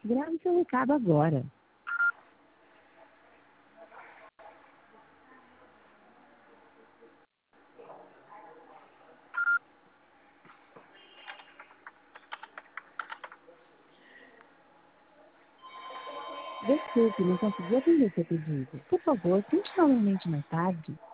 Grave seu recado agora. Desculpe, não consegui atender seu pedido. Por favor, tente novamente mais tarde.